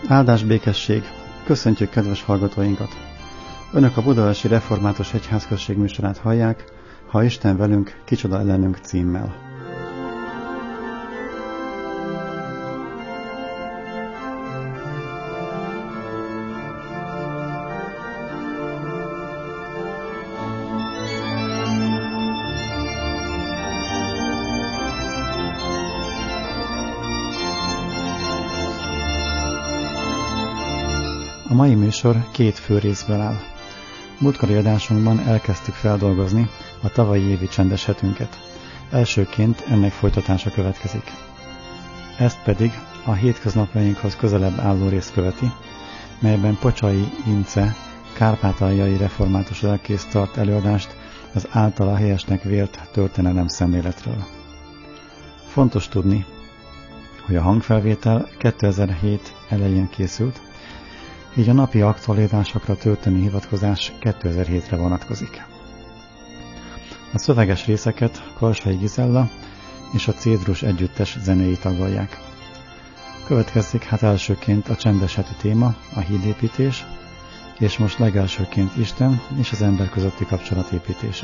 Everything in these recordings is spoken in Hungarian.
Áldás békesség! Köszöntjük kedves hallgatóinkat! Önök a Budaörsi Református Egyházközség műsorát hallják, Ha Isten velünk, kicsoda ellenünk címmel. A mai műsor két fő részből áll. Múltkori adásunkban elkezdtük feldolgozni a tavalyi évi csendes hetünket. Elsőként ennek folytatása következik. Ezt pedig a hétköznapjainkhoz közelebb álló rész követi, melyben Pocsai Vince kárpátaljai református lelkész tart előadást az általa helyesnek vélt történelem szemléletről. Fontos tudni, hogy a hangfelvétel 2007 elején készült, így a napi aktualitásokra történő hivatkozás 2007-re vonatkozik. A szöveges részeket Karsai Gizella és a Cédrus együttes zenéi tagolják. Következik hát elsőként a csendes heti téma, a hídépítés, és most legelsőként Isten és az ember közötti kapcsolat építése.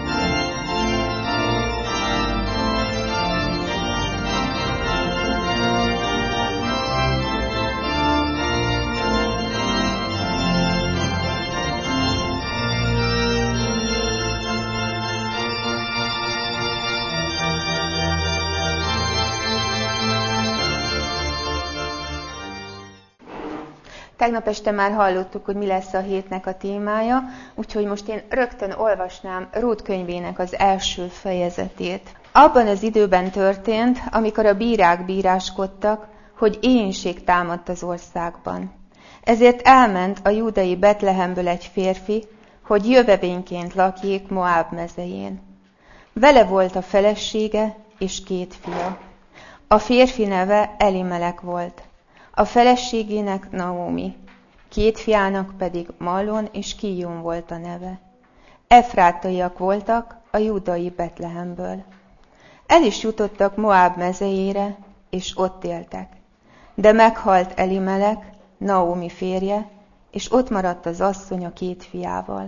Tegnap este már hallottuk, hogy mi lesz a hétnek a témája, úgyhogy most én rögtön olvasnám Rút könyvének az első fejezetét. Abban az időben történt, amikor a bírák bíráskodtak, hogy éhínség támadt az országban. Ezért elment a júdai Betlehemből egy férfi, hogy jövevényként lakjék Moáb mezején. Vele volt a felesége és 2 fia. A férfi neve Elimelek volt. A feleségének Naomi, 2 fiának pedig Malon és Kíjón volt a neve. Efrátaiak voltak a júdai Betlehemből. El is jutottak Moáb mezejére, és ott éltek. De meghalt Elimelek, Naomi férje, és ott maradt az asszony a 2 fiával.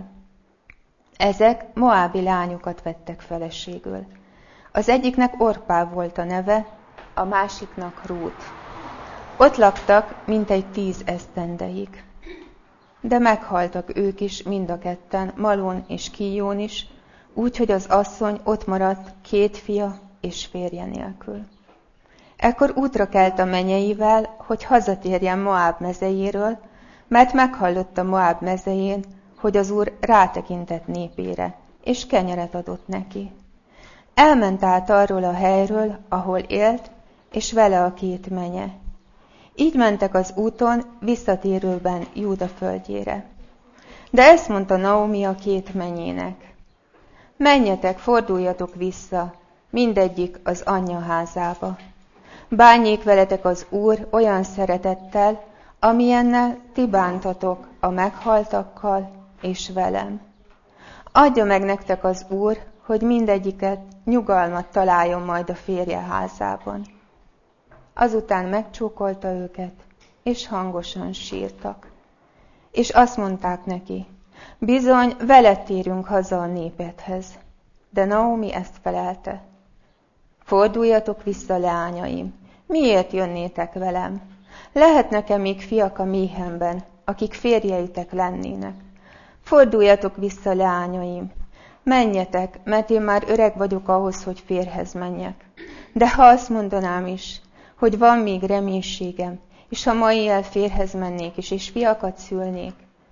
Ezek moábi lányokat vettek feleségül. Az egyiknek Orpá volt a neve, a másiknak Rút. Ott laktak mintegy 10 esztendeig. De meghaltak ők is mind a ketten, Malon és Kíjón is, úgyhogy az asszony ott maradt 2 fia és férje nélkül. Ekkor útra kelt a menyeivel, hogy hazatérjen Moáb mezejéről, mert meghallotta Moáb mezején, hogy az Úr rátekintett népére, és kenyeret adott neki. Elment át arról a helyről, ahol élt, és vele a 2 menye. Így mentek az úton, visszatérőben Júda földjére. De ezt mondta Naomi a 2 menyének: menjetek, forduljatok vissza, mindegyik az anyja házába. Bánjék veletek az Úr olyan szeretettel, amilyennel ti bántatok a meghaltakkal és velem. Adja meg nektek az Úr, hogy mindegyiket nyugalmat találjon majd a férje házában. Azután megcsókolta őket, és hangosan sírtak. És azt mondták neki: bizony, veled térünk haza a népedhez. De Naomi ezt felelte: forduljatok vissza, leányaim, miért jönnétek velem? Lehet nekem még fiak a méhemben, akik férjeitek lennének. Forduljatok vissza, leányaim, menjetek, mert én már öreg vagyok ahhoz, hogy férjhez menjek. De ha azt mondanám is, hogy van még reménységem, és ha ma éjjel férjhez mennék is, és fiakat szülnék,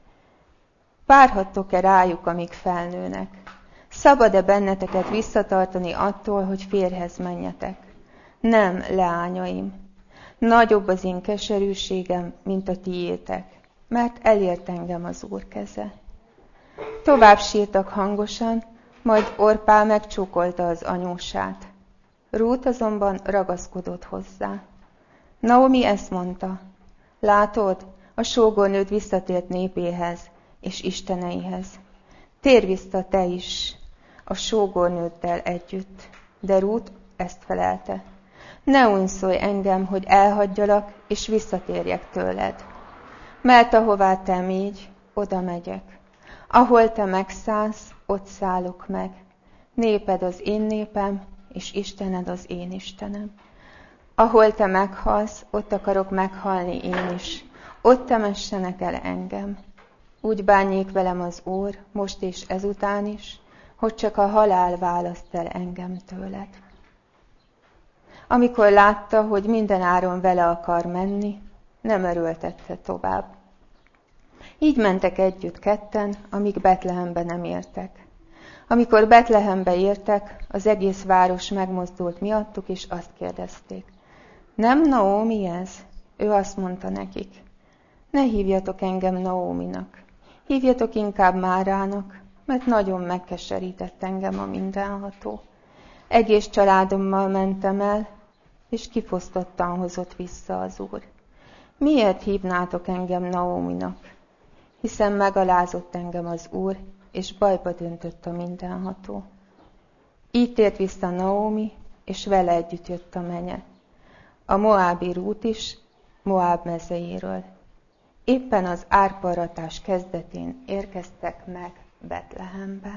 várhattok-e rájuk, amíg felnőnek? Szabad-e benneteket visszatartani attól, hogy férjhez menjetek? Nem, leányaim. Nagyobb az én keserűségem, mint a tiétek, mert elért engem az Úr keze. Tovább sírtak hangosan, majd Orpá megcsókolta az anyósát. Rút azonban ragaszkodott hozzá. Naomi ezt mondta: látod, a sógornőd visszatért népéhez és isteneihez. Térj vissza te is a sógornőddel együtt. De Rút ezt felelte: ne unszolj engem, hogy elhagyjalak és visszatérjek tőled. Mert ahová te mégy, oda megyek. Ahol te megszállsz, ott szállok meg. Néped az én népem, és Istened az én Istenem. Ahol te meghalsz, ott akarok meghalni én is. Ott temessenek el engem. Úgy bánjék velem az Úr, most és ezután is, hogy csak a halál választ el engem tőled. Amikor látta, hogy minden áron vele akar menni, nem erőltette tovább. Így mentek együtt ketten, amíg Betlehembe nem értek. Amikor Betlehembe értek, az egész város megmozdult miattuk, és azt kérdezték. Nem Naómi ez? Ő azt mondta nekik. Ne hívjatok engem Naóminak, hívjatok inkább Márának, mert nagyon megkeserített engem a mindenható. Egész családommal mentem el, és kifosztottan hozott vissza az Úr. Miért hívnátok engem Naóminak? Hiszen megalázott engem az Úr, és bajba döntött a mindenható. Így tért vissza Naómi, és vele együtt jött a menye. A moábi Rút is Moáb mezejéről. Éppen az árparatás kezdetén érkeztek meg Betlehembe.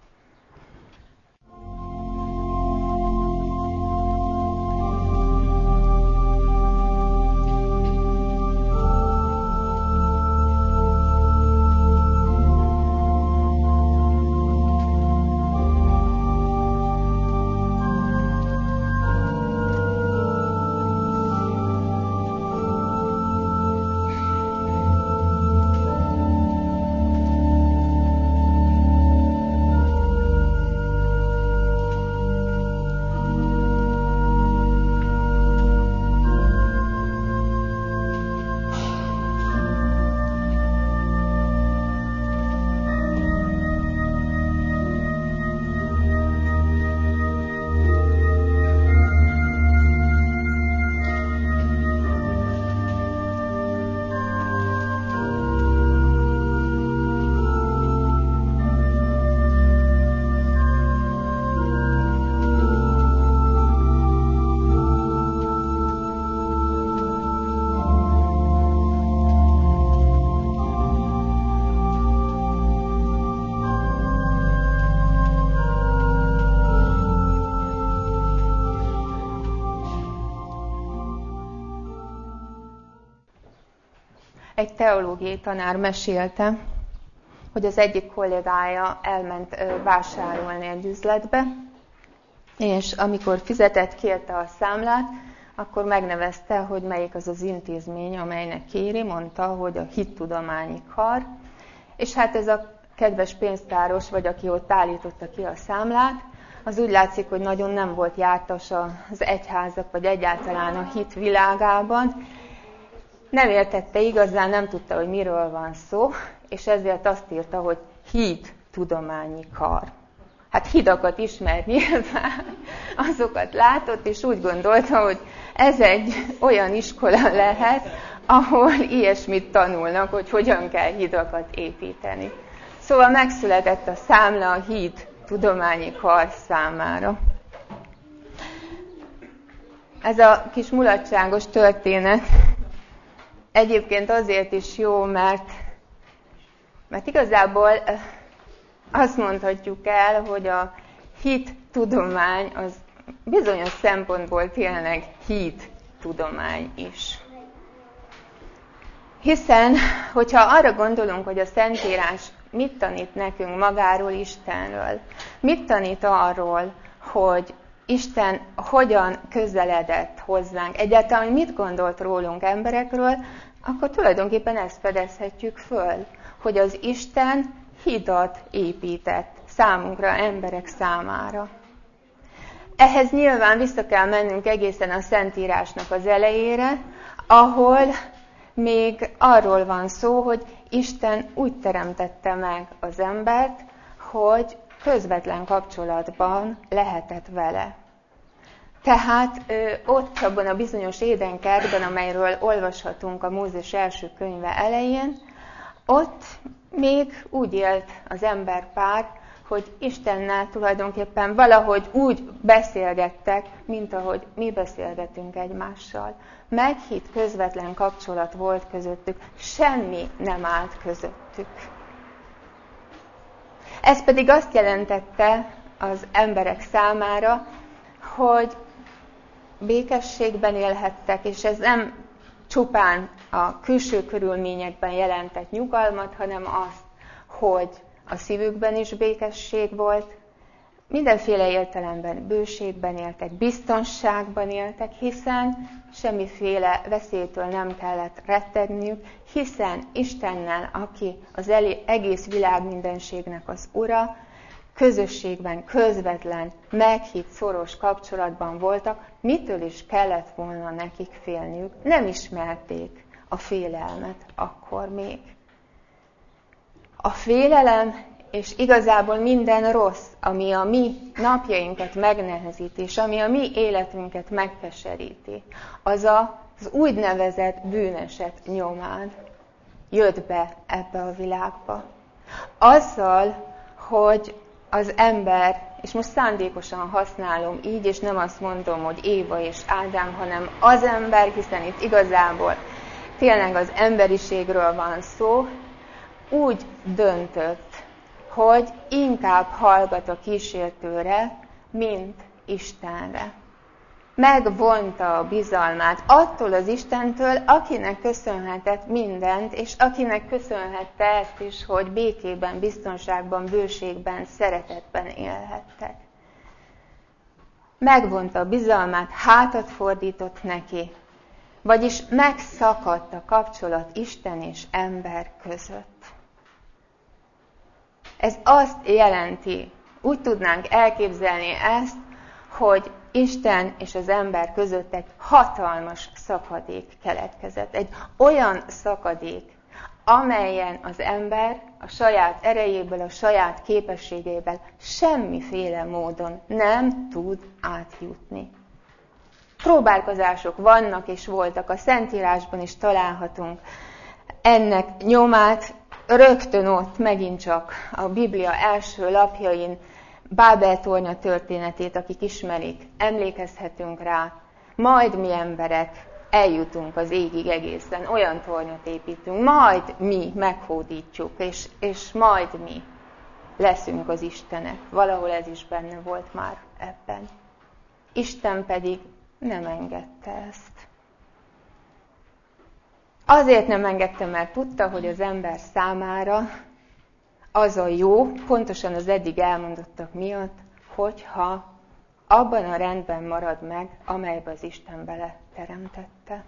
Egy teológiai tanár mesélte, hogy az egyik kollégája elment vásárolni egy üzletbe, és amikor fizetett, kérte a számlát, akkor megnevezte, hogy melyik az az intézmény, amelynek kéri, mondta, hogy a Hittudományi Kar. És hát ez a kedves pénztáros, vagy aki ott állította ki a számlát, az úgy látszik, hogy nagyon nem volt jártas az egyházak, vagy egyáltalán a hit világában. Nem értette igazán, nem tudta, hogy miről van szó, és ezért azt írta, hogy Hittudományi Kar. Hát hidakat ismert nyilván, azokat látott, és úgy gondolta, hogy ez egy olyan iskola lehet, ahol ilyesmit tanulnak, hogy hogyan kell hidakat építeni. Szóval megszületett a számla a Hittudományi Kar számára. Ez a kis mulatságos történet egyébként azért is jó, mert igazából azt mondhatjuk el, hogy a hittudomány az bizonyos szempontból tényleg hittudomány is. Hiszen, hogyha arra gondolunk, hogy a Szentírás mit tanít nekünk magáról, Istenről, mit tanít arról, hogy Isten hogyan közeledett hozzánk, egyáltalán mit gondolt rólunk emberekről, akkor tulajdonképpen ezt fedezhetjük föl, hogy az Isten hidat épített számunkra, emberek számára. Ehhez nyilván vissza kell mennünk egészen a Szentírásnak az elejére, ahol még arról van szó, hogy Isten úgy teremtette meg az embert, hogy közvetlen kapcsolatban lehetett vele. Tehát ott abban a bizonyos Édenkertben, amelyről olvashatunk a Mózes első könyve elején, ott még úgy élt az emberpár, hogy Istennel tulajdonképpen valahogy úgy beszélgettek, mint ahogy mi beszélgetünk egymással. Meghitt közvetlen kapcsolat volt közöttük, semmi nem állt közöttük. Ez pedig azt jelentette az emberek számára, hogy békességben élhettek, és ez nem csupán a külső körülményekben jelentett nyugalmat, hanem azt, hogy a szívükben is békesség volt, mindenféle értelemben bőségben éltek, biztonságban éltek, hiszen semmiféle veszélytől nem kellett rettegniük, hiszen Istennel, aki az egész világ mindenségnek az ura, közösségben, közvetlen, meghitt, szoros kapcsolatban voltak, mitől is kellett volna nekik félniük. Nem ismerték a félelmet akkor még. A félelem és igazából minden rossz, ami a mi napjainkat megnehezíti, és ami a mi életünket megkeseríti, az úgynevezett bűneset nyomán jött be ebbe a világba. Azzal, hogy az ember, és most szándékosan használom így, és nem azt mondom, hogy Éva és Ádám, hanem az ember, hiszen itt igazából tényleg az emberiségről van szó, úgy döntött, hogy inkább hallgat a kísértőre, mint Istenre. Megvonta a bizalmát attól az Istentől, akinek köszönhetett mindent, és akinek köszönhette ezt is, hogy békében, biztonságban, bőségben, szeretetben élhettek. Megvonta a bizalmát, hátat fordított neki, vagyis megszakadt a kapcsolat Isten és ember között. Ez azt jelenti, úgy tudnánk elképzelni ezt, hogy Isten és az ember között egy hatalmas szakadék keletkezett. Egy olyan szakadék, amelyen az ember a saját erejéből, a saját képességéből semmiféle módon nem tud átjutni. Próbálkozások vannak és voltak, a Szentírásban is találhatunk ennek nyomát, rögtön ott megint csak a Biblia első lapjain Bábel-tornya történetét, akik ismerik, emlékezhetünk rá, majd mi emberek eljutunk az égig egészen, olyan tornyot építünk, majd mi meghódítjuk, és majd mi leszünk az Istenek. Valahol ez is benne volt már ebben. Isten pedig nem engedte ezt. Azért nem engedte, mert tudta, hogy az ember számára az a jó, pontosan az eddig elmondottak miatt, hogyha abban a rendben marad meg, amelybe az Isten bele teremtette.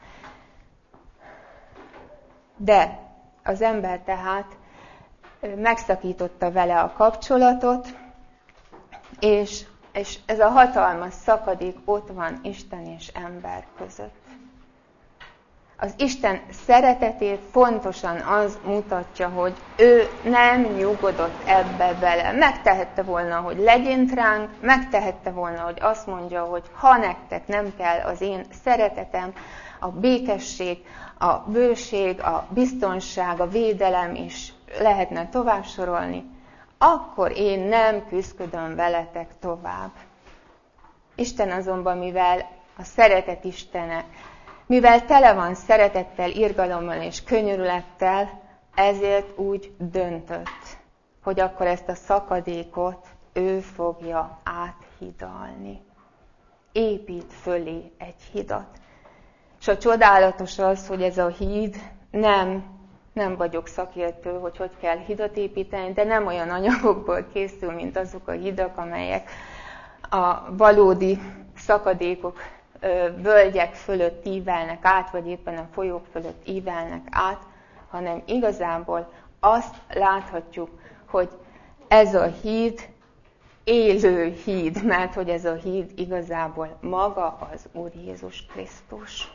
De az ember tehát megszakította vele a kapcsolatot, és ez a hatalmas szakadék ott van Isten és ember között. Az Isten szeretetét pontosan az mutatja, hogy ő nem nyugodott ebbe bele. Megtehette volna, hogy legyint ránk, megtehette volna, hogy azt mondja, hogy ha nektek nem kell az én szeretetem, a békesség, a bőség, a biztonság, a védelem is lehetne tovább sorolni, akkor én nem küszködöm veletek tovább. Isten azonban, mivel a szeretet Istene, mivel tele van szeretettel, irgalommal és könyörülettel, ezért úgy döntött, hogy akkor ezt a szakadékot ő fogja áthidalni. Épít fölé egy hidat. És a csodálatos az, hogy ez a híd, nem vagyok szakértő, hogy kell hidat építeni, de nem olyan anyagokból készül, mint azok a hidak, amelyek a valódi szakadékok, völgyek fölött ívelnek át, vagy éppen a folyók fölött ívelnek át, hanem igazából azt láthatjuk, hogy ez a híd élő híd, mert hogy ez a híd igazából maga az Úr Jézus Krisztus.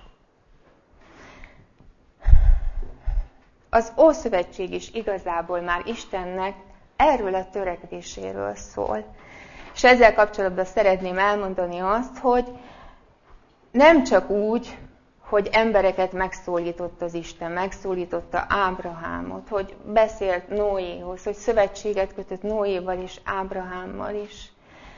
Az Ószövetség is igazából már Istennek erről a törekvéséről szól. És ezzel kapcsolatban szeretném elmondani azt, hogy nem csak úgy, hogy embereket megszólított az Isten, megszólította Ábrahámot, hogy beszélt Noéhoz, hogy szövetséget kötött Noéval és Ábrahámmal is.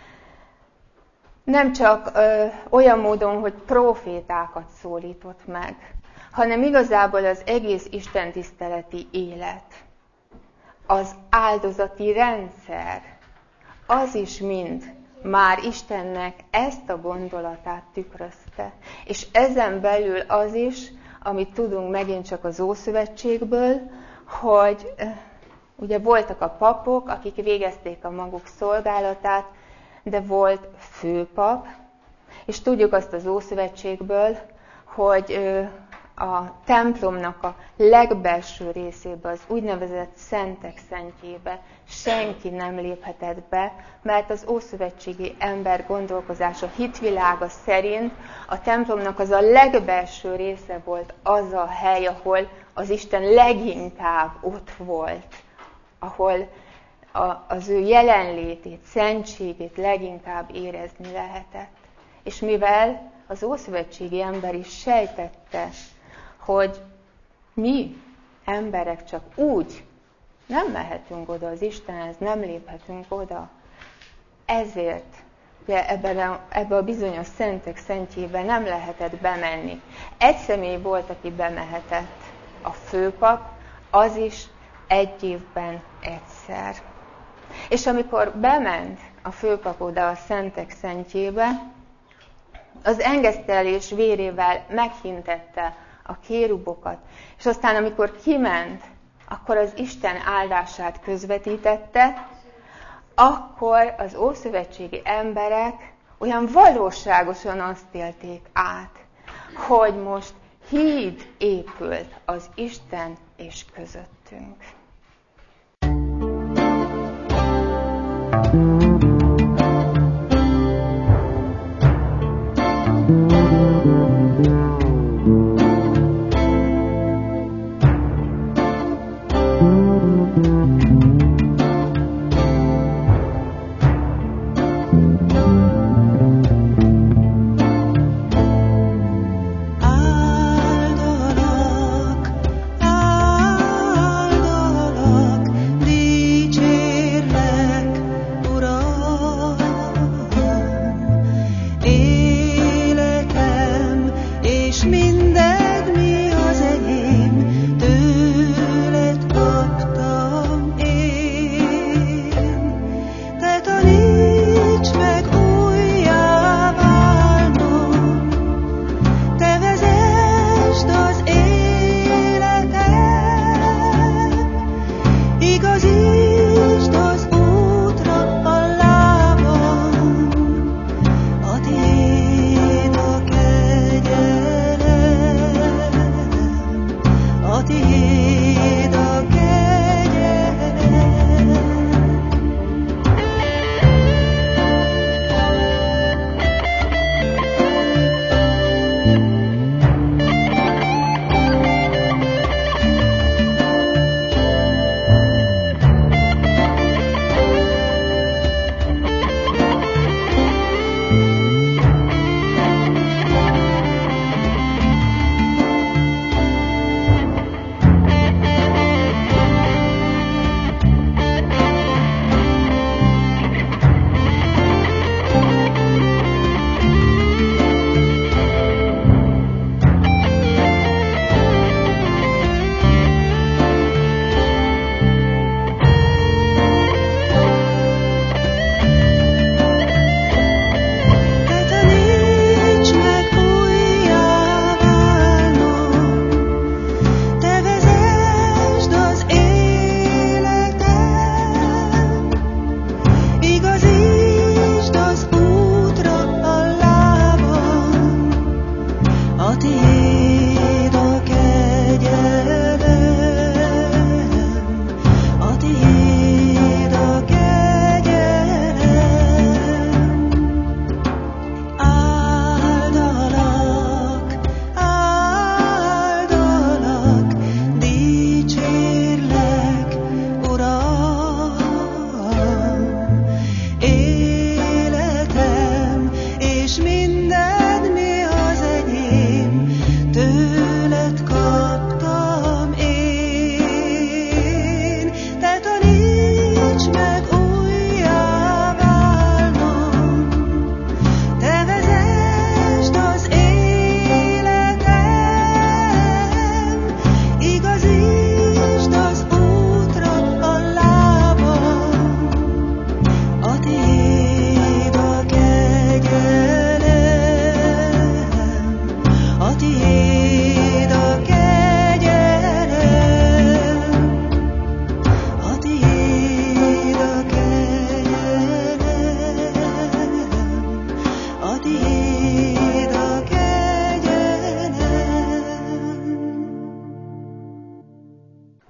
Nem csak olyan módon, hogy profétákat szólított meg, hanem igazából az egész istentiszteleti élet, az áldozati rendszer, az is mind már Istennek ezt a gondolatát tükrözte. És ezen belül az is, amit tudunk megint csak az Ószövetségből, hogy ugye voltak a papok, akik végezték a maguk szolgálatát, de volt főpap, és tudjuk azt az Ószövetségből, hogy a templomnak a legbelső részébe, az úgynevezett szentek szentjébe senki nem léphetett be, mert az ószövetségi ember gondolkozása, hitvilága szerint a templomnak az a legbelső része volt az a hely, ahol az Isten leginkább ott volt, ahol az ő jelenlétét, szentségét leginkább érezni lehetett. És mivel az ószövetségi ember is sejtette, hogy mi, emberek, csak úgy nem mehetünk oda az Istenhez, nem léphetünk oda. Ezért ugye ebbe a bizonyos szentek szentjébe nem lehetett bemenni. Egy személy volt, aki bemehetett, a főpap, az is egy évben egyszer. És amikor bement a főpap oda a szentek szentjébe, az engesztelés vérével meghintette a kérubokat, és aztán amikor kiment, akkor az Isten áldását közvetítette, akkor az ószövetségi emberek olyan valóságosan azt élték át, hogy most híd épült az Isten és közöttünk. Áldalak,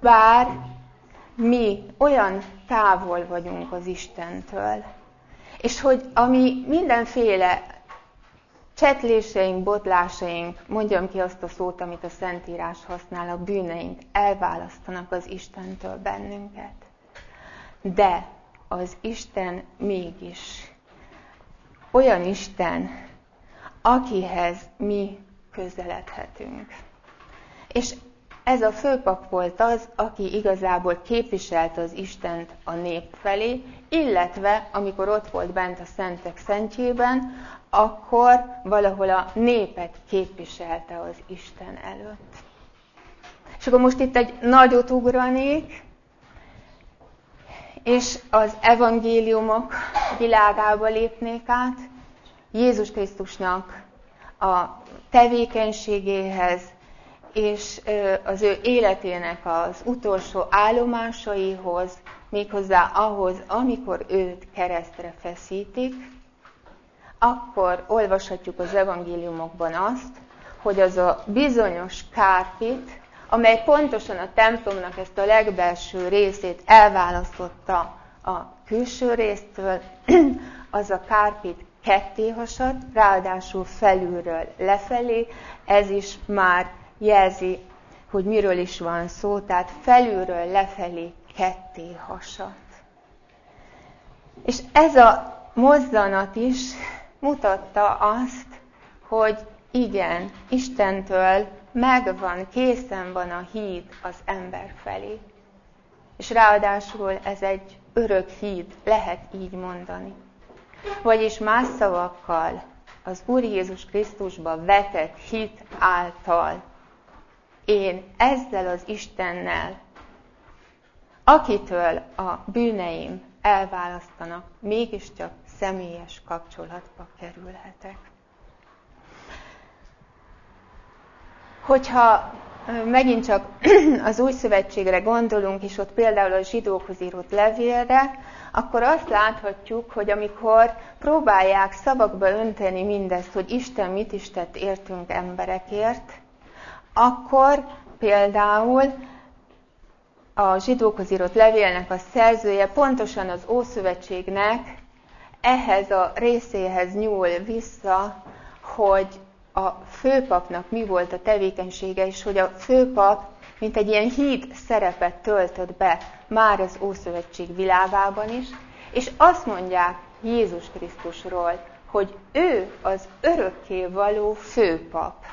bár mi olyan távol vagyunk az Istentől, és hogy ami mindenféle csetléseink, botlásaink, mondjam ki azt a szót, amit a Szentírás használ, a bűneink elválasztanak az Istentől bennünket. De az Isten mégis olyan Isten, akihez mi közeledhetünk. És ez a főpap volt az, aki igazából képviselte az Istent a nép felé, illetve amikor ott volt bent a Szentek Szentjében, akkor valahol a népet képviselte az Isten előtt. És akkor most itt egy nagyot ugranék, és az evangéliumok világába lépnék át, Jézus Krisztusnak a tevékenységéhez, és az ő életének az utolsó állomásaihoz, méghozzá ahhoz, amikor őt keresztre feszítik, akkor olvashatjuk az evangéliumokban azt, hogy az a bizonyos kárpit, amely pontosan a templomnak ezt a legbelső részét elválasztotta a külső résztől, az a kárpit ketté hasadt, ráadásul felülről lefelé, ez is már jelzi, hogy miről is van szó, tehát felülről lefelé ketté hasadt. És ez a mozzanat is mutatta azt, hogy igen, Istentől megvan, készen van a híd az ember felé. És ráadásul ez egy örök híd, lehet így mondani. Vagyis más szavakkal, az Úr Jézus Krisztusba vetett hit által én ezzel az Istennel, akitől a bűneim elválasztanak, mégiscsak személyes kapcsolatba kerülhetek. Hogyha megint csak az Új Szövetségre gondolunk, és ott például a zsidókhoz írott levélre, akkor azt láthatjuk, hogy amikor próbálják szavakba önteni mindezt, hogy Isten mit is tett értünk emberekért, akkor például a zsidókhoz írott levélnek a szerzője pontosan az Ószövetségnek ehhez a részéhez nyúl vissza, hogy a főpapnak mi volt a tevékenysége, és hogy a főpap, mint egy ilyen híd szerepet töltött be már az Ószövetség világában is, és azt mondják Jézus Krisztusról, hogy ő az örökkévaló főpap.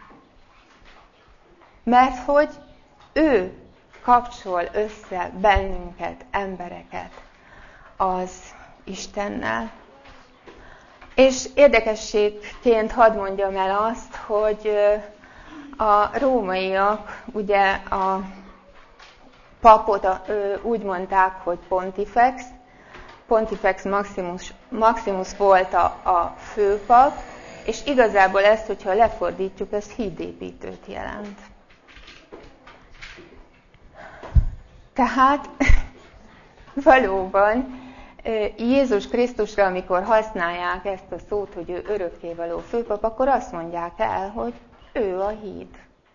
Mert hogy ő kapcsol össze bennünket, embereket az Istennel. És érdekességként hadd mondjam el azt, hogy a rómaiak ugye a papot úgy mondták, hogy Pontifex Maximus volt a főpap, és igazából ezt, hogyha lefordítjuk, ez hídépítőt jelent. Tehát valóban Jézus Krisztusra, amikor használják ezt a szót, hogy ő örökkévaló főpap, akkor azt mondják el, hogy ő a híd.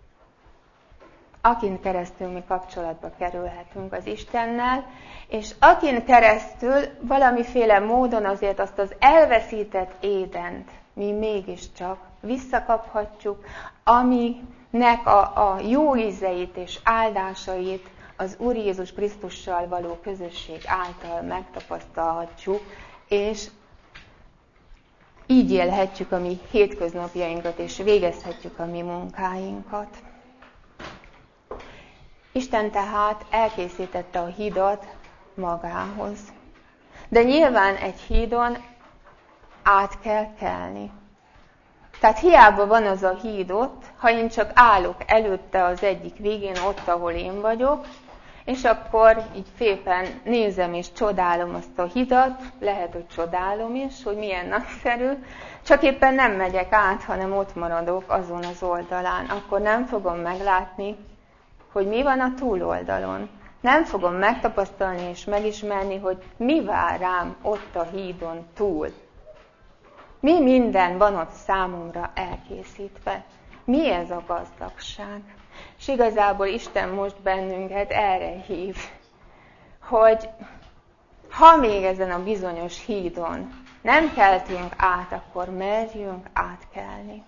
Akin keresztül mi kapcsolatba kerülhetünk az Istennel, és akin keresztül valamiféle módon azért azt az elveszített Édent mi mégiscsak visszakaphatjuk, aminek a jó ízeit és áldásait az Úr Jézus Krisztussal való közösség által megtapasztalhatjuk, és így élhetjük a mi hétköznapjainkat, és végezhetjük a mi munkáinkat. Isten tehát elkészítette a hidat magához. De nyilván egy hídon át kell kelni. Tehát hiába van az a híd ott, ha én csak állok előtte az egyik végén, ott, ahol én vagyok, és akkor így fépen nézem és csodálom azt a hidat, lehet, hogy csodálom is, hogy milyen nagyszerű, csak éppen nem megyek át, hanem ott maradok azon az oldalán. Akkor nem fogom meglátni, hogy mi van a túloldalon. Nem fogom megtapasztalni és megismerni, hogy mi vár rám ott a hídon túl. Mi minden van ott számomra elkészítve. Mi ez a gazdagság? És igazából Isten most bennünket erre hív, hogy ha még ezen a bizonyos hídon nem keltünk át, akkor merjünk átkelni.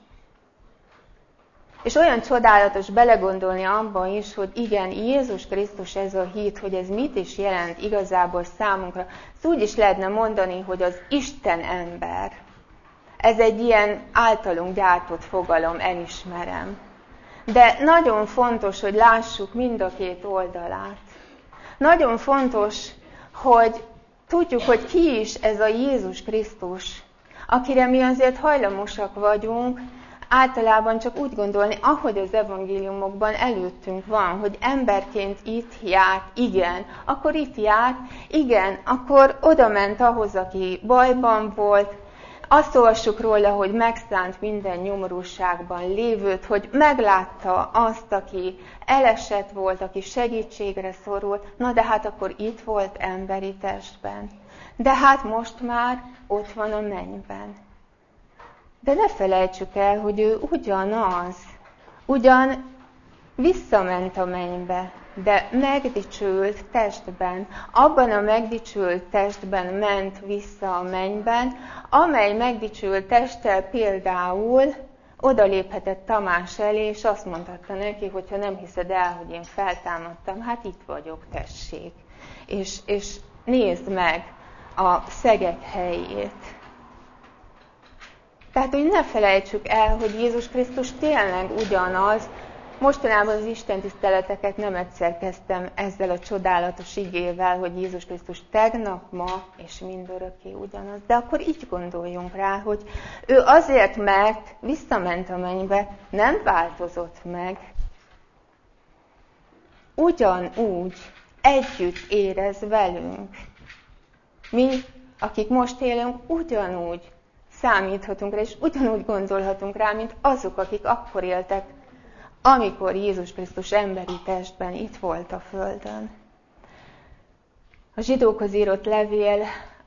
És olyan csodálatos belegondolni abba is, hogy igen, Jézus Krisztus ez a híd, hogy ez mit is jelent igazából számunkra. Ezt úgy is lehetne mondani, hogy az Isten ember. Ez egy ilyen általunk gyártott fogalom, elismerem. De nagyon fontos, hogy lássuk mind a két oldalát. Nagyon fontos, hogy tudjuk, hogy ki is ez a Jézus Krisztus, akire mi azért hajlamosak vagyunk, általában csak úgy gondolni, ahogy az evangéliumokban előttünk van, hogy emberként itt járt, igen, akkor itt járt, igen, akkor oda ment ahhoz, aki bajban volt. Azt olvassuk róla, hogy megszánt minden nyomorúságban lévőt, hogy meglátta azt, aki elesett volt, aki segítségre szorult, na de hát akkor itt volt emberi testben. De hát most már ott van a mennyben. De ne felejtsük el, hogy ő ugyanaz, ugyan visszament a mennybe, de megdicsült testben, abban a megdicsült testben ment vissza a mennyben, amely megdicsült testtel például odaléphetett Tamás elé, és azt mondhatta neki, hogy ha nem hiszed el, hogy én feltámadtam, hát itt vagyok, tessék. És nézd meg a szegek helyét. Tehát, hogy ne felejtsük el, hogy Jézus Krisztus tényleg ugyanaz. Mostanában az Isten tiszteleteket nem egyszer kezdtem ezzel a csodálatos igével, hogy Jézus Krisztus tegnap, ma és mindörökké ugyanaz. De akkor így gondoljunk rá, hogy ő azért, mert visszament a mennybe, nem változott meg. Ugyanúgy együtt érez velünk. Mi, akik most élünk, ugyanúgy számíthatunk rá, és ugyanúgy gondolhatunk rá, mint azok, akik akkor éltek, amikor Jézus Krisztus emberi testben itt volt a földön. A zsidókhoz írott levél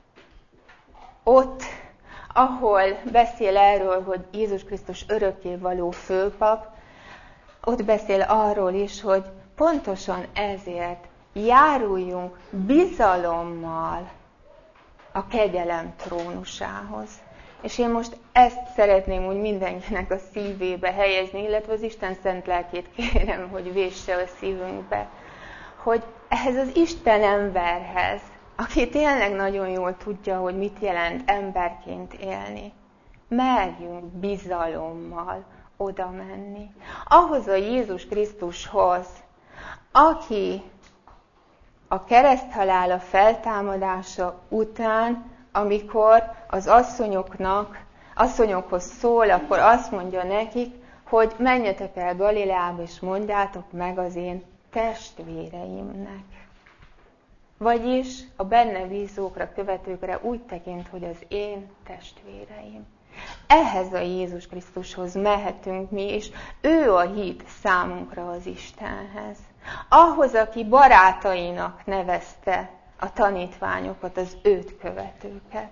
ott, ahol beszél erről, hogy Jézus Krisztus örökkévaló főpap, ott beszél arról is, hogy pontosan ezért járuljunk bizalommal a kegyelem trónusához. És én most ezt szeretném úgy mindenkinek a szívébe helyezni, illetve az Isten szent lelkét kérem, hogy vésse a szívünkbe, hogy ehhez az Isten emberhez, aki tényleg nagyon jól tudja, hogy mit jelent emberként élni, merjünk bizalommal oda menni. Ahhoz a Jézus Krisztushoz, aki a kereszthalála feltámadása után, amikor az asszonyokhoz szól, akkor azt mondja nekik, hogy menjetek el Galileába, és mondjátok meg az én testvéreimnek. Vagyis a benne bízókra, követőkre úgy tekint, hogy az én testvéreim. Ehhez a Jézus Krisztushoz mehetünk mi, és ő a híd számunkra az Istenhez. Ahhoz, aki barátainak nevezte a tanítványokat, az őt követőket.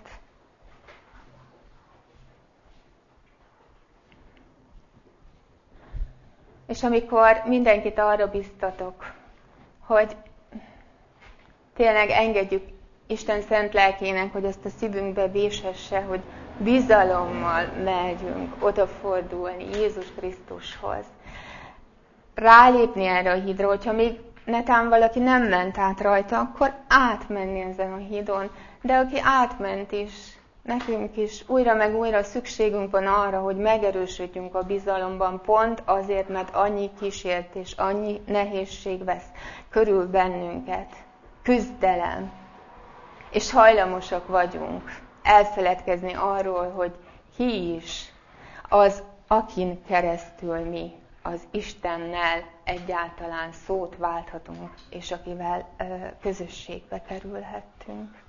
És amikor mindenkit arra biztatok, hogy tényleg engedjük Isten szent lelkének, hogy ezt a szívünkbe véshesse, hogy bizalommal merjünk odafordulni Jézus Krisztushoz. Rálépni erre a hídra, hogyha még netán valaki nem ment át rajta, akkor átmenni ezen a hídon. De aki átment is, nekünk is újra meg újra szükségünk van arra, hogy megerősödjünk a bizalomban, pont azért, mert annyi kísértés, annyi nehézség vesz körül bennünket. Küzdelem. És hajlamosak vagyunk elfeledkezni arról, hogy ki is az, akin keresztül mi az Istennel egyáltalán szót válthatunk, és akivel közösségbe kerülhettünk.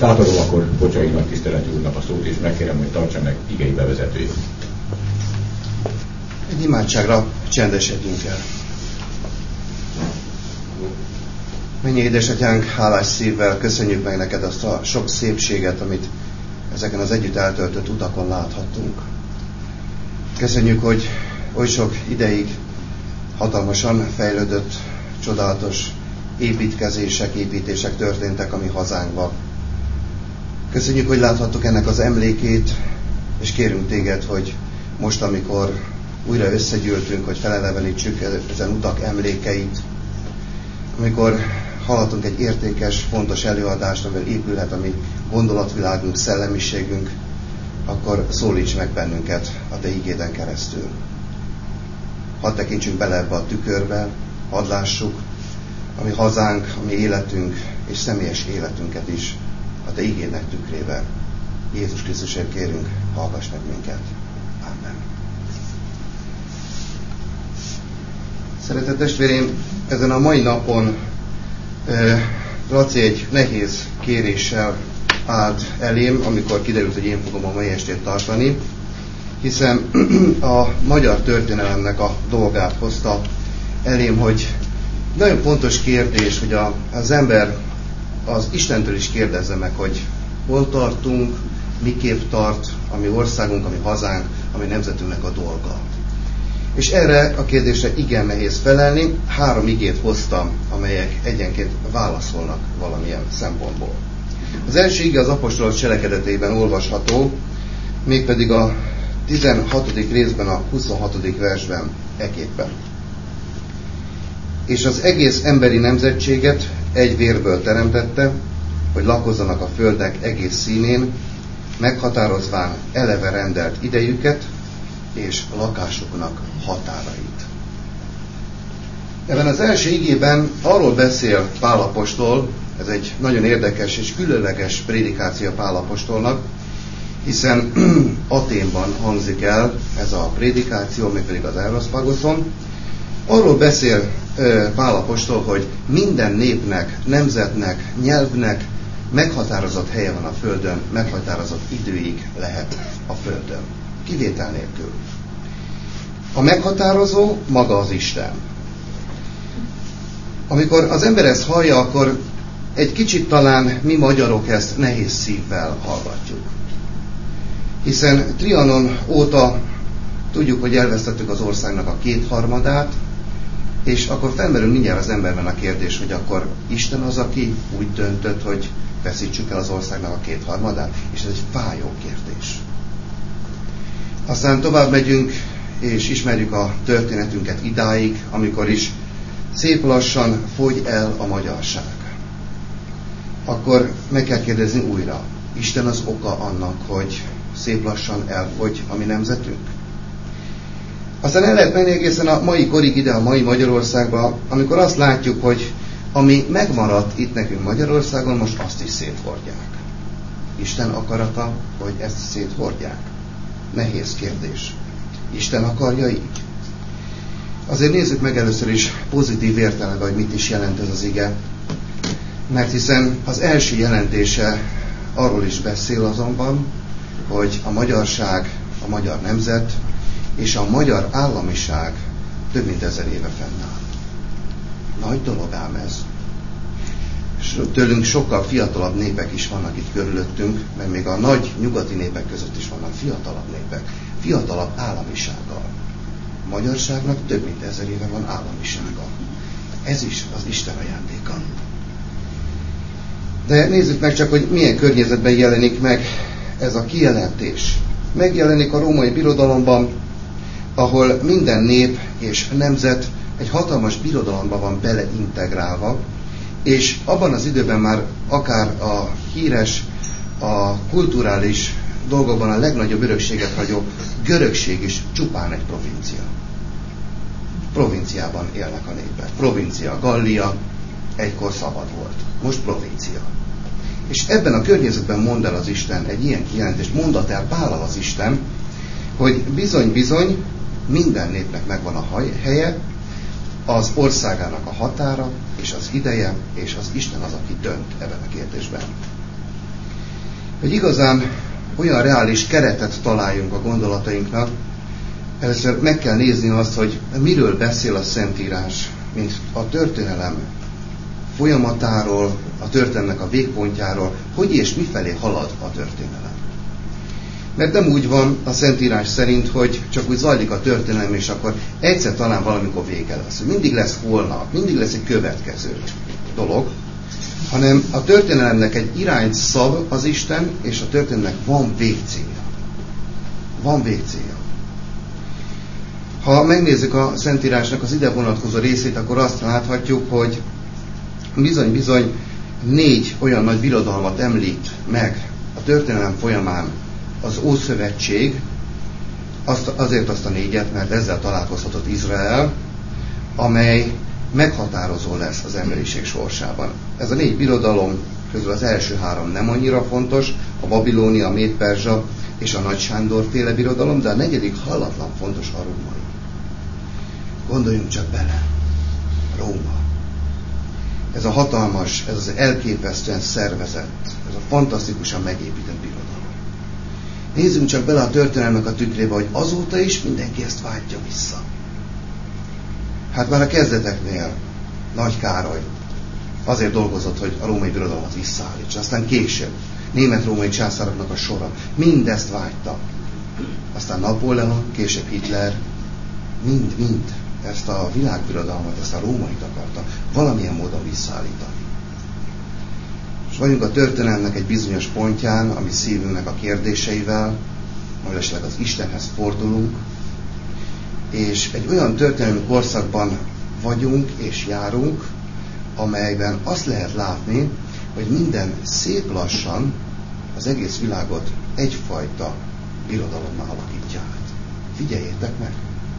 ezt átadom akkor Bocsai nagy tiszteletű úrnak a szót, és megkérem, hogy tartsa meg igei bevezetőjét. Egy imádságra csendesedjünk el. Mennyi édesatyánk, hálás szívvel köszönjük meg neked azt a sok szépséget, amit ezeken az együtt eltöltött utakon láthattunk. Köszönjük, hogy oly sok ideig hatalmasan fejlődött, csodálatos építések történtek a mi hazánkban. Köszönjük, hogy láthattuk ennek az emlékét, és kérünk téged, hogy most, amikor újra összegyűltünk, hogy felelevenítsük ezen utak emlékeit, amikor hallhatunk egy értékes, fontos előadást, amivel épülhet a mi gondolatvilágunk, szellemiségünk, akkor szólíts meg bennünket a te ígéden keresztül. Hadd tekintsünk bele ebbe a tükörbe, hadd lássuk a mi hazánk, a mi életünk és személyes életünket is a te ígédnek tükrébe. Jézus Krisztusért kérünk, hallgass meg minket. Amen. Szeretett testvéreim, ezen a mai napon Laci egy nehéz kéréssel állt elém, amikor kiderült, hogy én fogom a mai estét tartani, hiszen a magyar történelemnek a dolgát hozta elém, hogy nagyon fontos kérdés, hogy az ember az Istentől is kérdezze meg, hogy hol tartunk, miképp tart a mi országunk, a mi hazánk, a mi nemzetünknek a dolga. És erre a kérdésre igen nehéz felelni. 3 igét hoztam, amelyek egyenként válaszolnak valamilyen szempontból. Az első ige az apostolok cselekedetében olvasható, mégpedig a 16. részben, a 26. versben eképpen. És az egész emberi nemzetséget egy vérből teremtette, hogy lakozzanak a földek egész színén, meghatározván eleve rendelt idejüket és lakásuknak határait. Ebben az első igében arról beszél Pál apostol, ez egy nagyon érdekes és különleges prédikáció Pál apostolnak, hiszen Aténban hangzik el ez a prédikáció, mégpedig az Areopagoson. Arról beszél Pál apostol, hogy minden népnek, nemzetnek, nyelvnek meghatározott helye van a földön, meghatározott időig lehet a földön. Kivétel nélkül. A meghatározó maga az Isten. Amikor az ember ezt hallja, akkor egy kicsit talán mi magyarok ezt nehéz szívvel hallgatjuk. Hiszen Trianon óta tudjuk, hogy elvesztettük az országnak a 2/3, és akkor felmerül mindjárt az emberben a kérdés, hogy akkor Isten az, aki úgy döntött, hogy veszítsük el az országnak a 2/3, és ez egy fájó kérdés. Aztán tovább megyünk, és ismerjük a történetünket idáig, amikor is szép lassan fogy el a magyarság. Akkor meg kell kérdezni újra, Isten az oka annak, hogy szép lassan elfogy a mi nemzetünk? Aztán el lehet menni egészen a mai korig ide, a mai Magyarországba, amikor azt látjuk, hogy ami megmaradt itt nekünk Magyarországon, most azt is széthordják. Isten akarata, hogy ezt széthordják? Nehéz kérdés. Isten akarja így? Azért nézzük meg először is pozitív értelemben, hogy mit is jelent ez az ige. Mert hiszen az első jelentése arról is beszél azonban, hogy a magyarság, a magyar nemzet és a magyar államiság több mint 1000 éve fennáll. Nagy dolog ám ez. Tőlünk sokkal fiatalabb népek is vannak itt körülöttünk, mert még a nagy nyugati népek között is vannak fiatalabb népek, fiatalabb államisággal. A magyarságnak több mint 1000 éve van államisága. Ez is az Isten ajándéka. De nézzük meg csak, hogy milyen környezetben jelenik meg ez a kijelentés. Megjelenik a római birodalomban, ahol minden nép és nemzet egy hatalmas birodalomba van beleintegrálva, és abban az időben már akár a híres, a kulturális dolgokban a legnagyobb örökséget hagyó görögség is csupán egy provincia. Provinciában élnek a népek. Provincia, Gallia egykor szabad volt. Most provincia. És ebben a környezetben mond el az Isten egy ilyen kijelentést, mondat el Pállal az Isten, hogy bizony-bizony minden népnek megvan a helye, az országának a határa, és az ideje, és az Isten az, aki dönt ebben a kérdésben. Hogy igazán olyan reális keretet találjunk a gondolatainknak, először meg kell nézni azt, hogy miről beszél a Szentírás, mint a történelem folyamatáról, a történelmek a végpontjáról, hogy és mifelé halad a történelem. Mert nem úgy van a Szentírás szerint, hogy csak úgy zajlik a történelem, és akkor egyszer talán valamikor vége lesz. Mindig lesz holnap, mindig lesz egy következő dolog, hanem a történelemnek egy irányszab az Isten, és a történelemnek van végcélja. Van végcélja. Ha megnézzük a Szentírásnak az ide vonatkozó részét, akkor azt láthatjuk, hogy bizony 4 olyan nagy birodalmat említ meg a történelem folyamán az Ószövetség, azért azt a 4-et, mert ezzel találkozhatott Izrael, amely meghatározó lesz az emberiség sorsában. Ez a 4 birodalom közül az első 3 nem annyira fontos, a Babilónia, a Méd-Perzsa és a Nagy Sándor féle birodalom, de a 4. hallatlan fontos a római. Gondoljunk csak bele, Róma. Ez a hatalmas, ez az elképesztően szervezett, ez a fantasztikusan megépített birodalom. Nézzünk csak bele a történelmek a tükrébe, hogy azóta is mindenki ezt vágyja vissza. Hát már a kezdeteknél Nagy Károly azért dolgozott, hogy a római birodalmat visszaállítsa. Aztán később német-római császároknak a sora mindezt vágyta. Aztán Napóleon, később Hitler, mind ezt a világbirodalmat, ezt a rómait akarta valamilyen módon visszaállítani. És vagyunk a történelemnek egy bizonyos pontján, ami szívünknek a kérdéseivel, majd esetleg az Istenhez fordulunk, és egy olyan történelmi korszakban vagyunk és járunk, amelyben azt lehet látni, hogy minden szép lassan az egész világot egyfajta birodalommá alakítja át. Figyeljétek meg!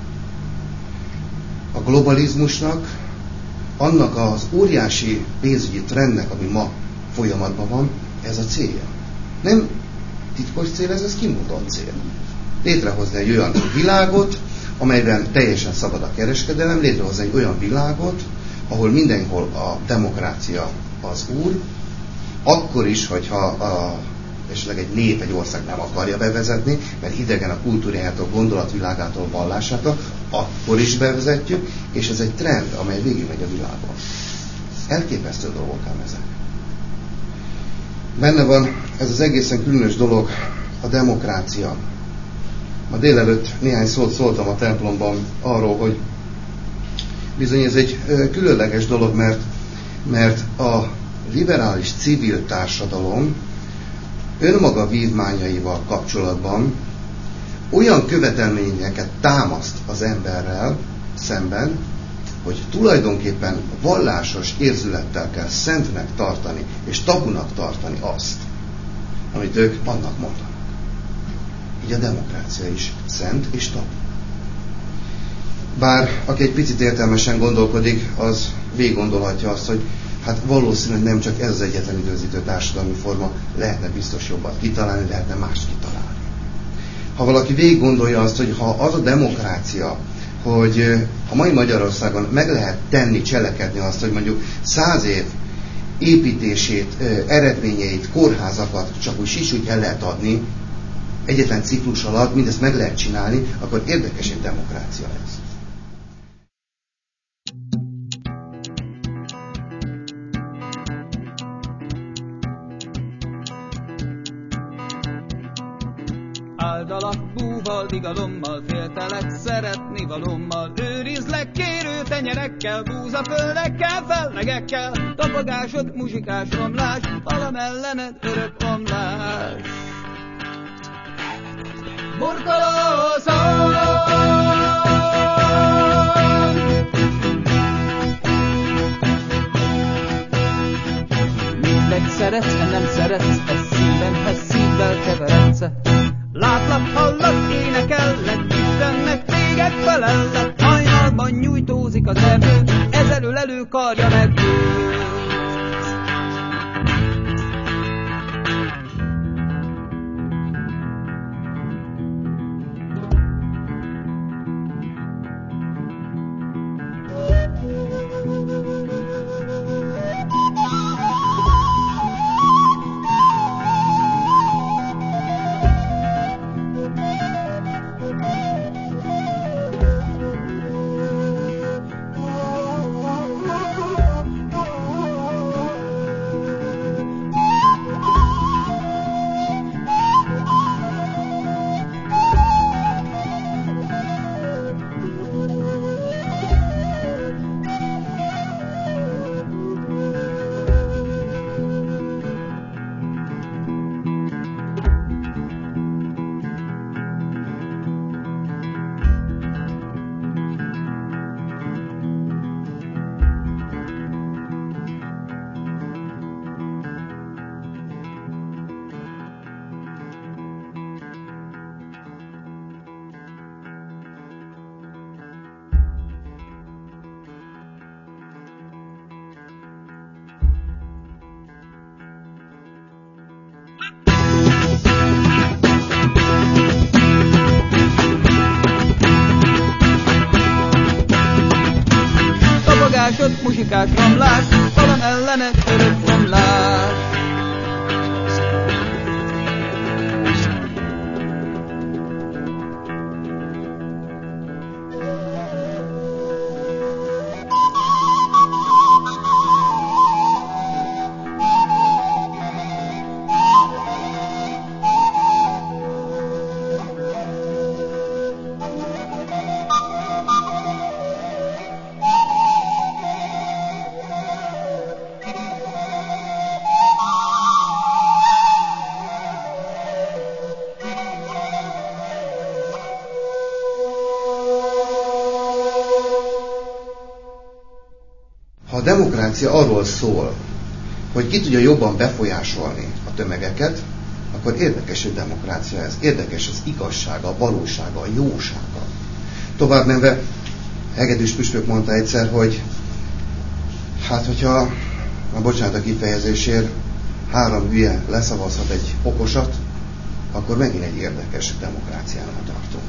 A globalizmusnak, annak az óriási pénzügyi trendnek, ami ma folyamatban van, ez a célja. Nem titkos cél, ez kimondott cél. Létrehozni egy olyan világot, amelyben teljesen szabad a kereskedelem, létrehozni egy olyan világot, ahol mindenhol a demokrácia az úr, akkor is, hogyha esetleg egy nép, egy ország nem akarja bevezetni, mert idegen a kultúrájától, gondolatvilágától, vallásától, akkor is bevezetjük, és ez egy trend, amely végigmegy a világon. Elképesztő dolgok ám ezek. Benne van ez az egészen különös dolog, a demokrácia. Ma délelőtt néhány szót szóltam a templomban arról, hogy bizony ez egy különleges dolog, mert a liberális civil társadalom önmaga vívmányaival kapcsolatban olyan követelményeket támaszt az emberrel szemben, hogy tulajdonképpen vallásos érzülettel kell szentnek tartani, és tabunak tartani azt, amit ők annak mondanak. Így a demokrácia is szent és tabu. Bár aki egy picit értelmesen gondolkodik, az végig gondolhatja azt, hogy hát valószínűleg nem csak ez az egyetlen időzítő társadalmi forma, lehetne biztos jobban kitalálni, lehetne mást kitalálni. Ha valaki végig gondolja azt, hogy ha az a demokrácia, hogy a mai Magyarországon meg lehet tenni, cselekedni azt, hogy mondjuk 100 év építését, eredményeit, kórházakat csak úgy sisúgy el lehet adni, egyetlen ciklus alatt mindezt meg lehet csinálni, akkor érdekes egy demokrácia lesz. Áldalak búval, digalommal, féltelek, szeretni valommal, őrizlek kérő tenyerekkel, búzaföldekkel, fellegekkel, tapagásod, muzsikás romlás, valamellened örök omlás. Burkolózom! Mindegy, szeretsz, nem szeretsz, ez szívemhez szívvel keveredsz. Látlak, hallak, énekellek, Istennek téged felellek. Hajnalban nyújtózik az erdő, ez elől karja meg. Másod muzsikás ramlás, valam ellene örök romlás. Ha a demokrácia arról szól, hogy ki tudja jobban befolyásolni a tömegeket, akkor érdekes egy demokrácia ez. Érdekes az igazsága, a valósága, a jósága. Tovább menve, Hegedűs püspök mondta egyszer, hogy hát hogyha, bocsánat a kifejezésért, 3 hülye leszavazhat egy okosat, akkor megint egy érdekes demokráciánál tartunk.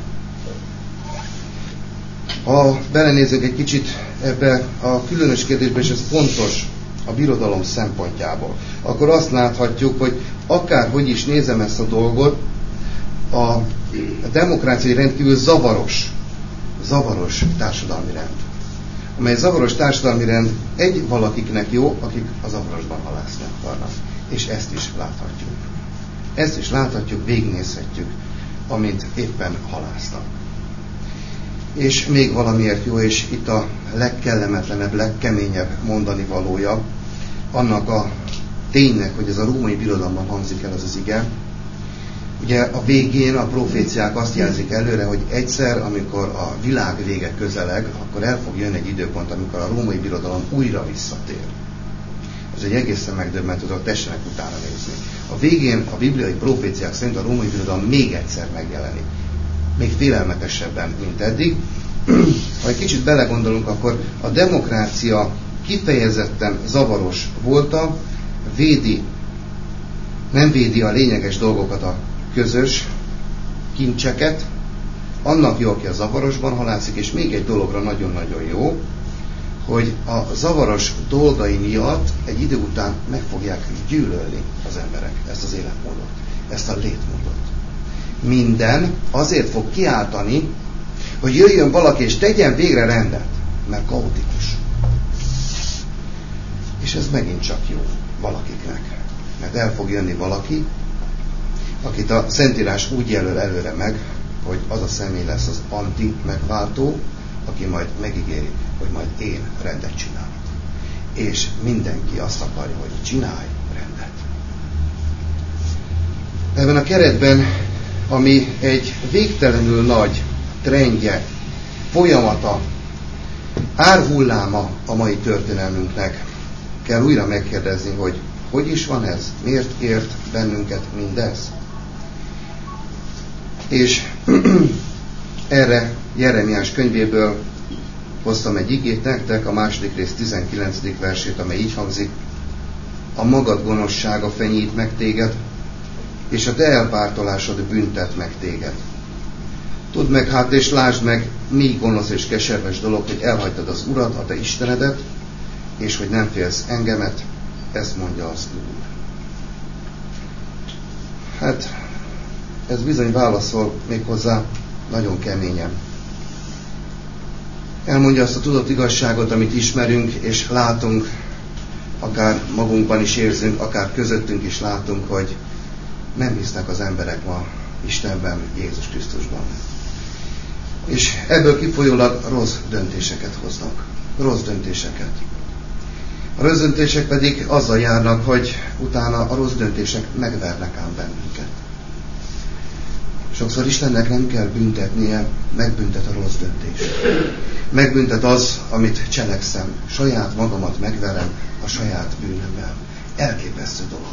Ha belenézünk egy kicsit ebbe a különös kérdésbe, és ez fontos a birodalom szempontjából, akkor azt láthatjuk, hogy akárhogy is nézem ezt a dolgot, a demokrácia egy rendkívül zavaros társadalmi rend. Amely zavaros társadalmi rend egy valakiknek jó, akik a zavarosban halászni akarnak. És ezt is láthatjuk. Ezt is láthatjuk, végignézhetjük, amint éppen halásznak. És még valamiért jó, és itt a legkellemetlenebb, legkeményebb mondani valója annak a ténynek, hogy ez a római birodalomban hangzik el az ige. Ugye a végén a proféciák azt jelzik előre, hogy egyszer, amikor a világ vége közeleg, akkor el fog jönni egy időpont, amikor a római birodalom újra visszatér. Ez egy egészen megdöbbentő dolog, tessenek utána nézni. A végén a bibliai proféciák szerint a római birodalom még egyszer megjelenik. Még félelmetesebben, mint eddig. Ha egy kicsit belegondolunk, akkor a demokrácia kifejezetten zavaros volta, nem védi a lényeges dolgokat, a közös kincseket, annak jó, aki a zavarosban halászik, és még egy dologra nagyon-nagyon jó, hogy a zavaros dolgai miatt egy idő után meg fogják gyűlölni az emberek ezt az életmódot, ezt a létmódot. Minden azért fog kiáltani, hogy jöjjön valaki és tegyen végre rendet, mert kaotikus. És ez megint csak jó valakiknek. Mert el fog jönni valaki, akit a Szentírás úgy jelöl előre meg, hogy az a személy lesz az anti-megváltó, aki majd megígéri, hogy majd én rendet csinálok. És mindenki azt akarja, hogy csinálj rendet. Ebben a keretben, ami egy végtelenül nagy trendje, folyamata, árhulláma a mai történelmünknek, kell újra megkérdezni, hogy is van ez? Miért ért bennünket mindez? És erre Jeremiás könyvéből hoztam egy igét nektek, a 2. rész 19. versét, amely így hangzik: a magad gonoszsága fenyít meg téged, és a te elpártolásod büntet meg téged. Tudd meg hát, és lásd meg, mi gonosz és keserves dolog, hogy elhagytad az Urat, a te Istenedet, és hogy nem félsz engemet, ezt mondja az Úr. Hát, ez bizony válaszol méghozzá nagyon keményen. Elmondja azt a tudott igazságot, amit ismerünk és látunk, akár magunkban is érzünk, akár közöttünk is látunk, hogy nem hisznek az emberek ma Istenben, Jézus Krisztusban. És ebből kifolyólag rossz döntéseket hoznak. Rossz döntéseket. A rossz döntések pedig azzal járnak, hogy utána a rossz döntések megvernek ám bennünket. Sokszor Istennek nem kell büntetnie, megbüntet a rossz döntés. Megbüntet az, amit cselekszem. Saját magamat megverem a saját bűnömmel. Elképesztő dolog.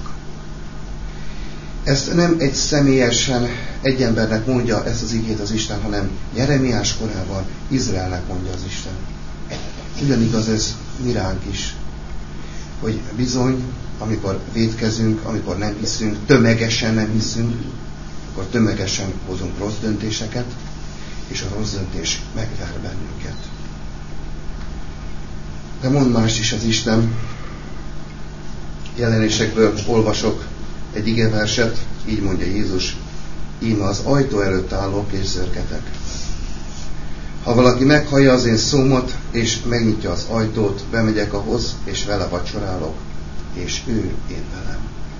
Ezt nem egy személyesen egy embernek mondja ezt az igét az Isten, hanem Jeremiás korában Izraelnek mondja az Isten. Ugyanigaz ez mi ránk is, hogy bizony, amikor vétkezünk, amikor nem hiszünk, tömegesen nem hiszünk, akkor tömegesen hozunk rossz döntéseket, és a rossz döntés megver bennünket. De mond más is az Isten. Jelenésekből olvasok egy igeverset, így mondja Jézus: íme az ajtó előtt állok és zörgetek. Ha valaki meghallja az én szómat, és megnyitja az ajtót, bemegyek ahhoz, és vele vacsorálok, és ő én velem.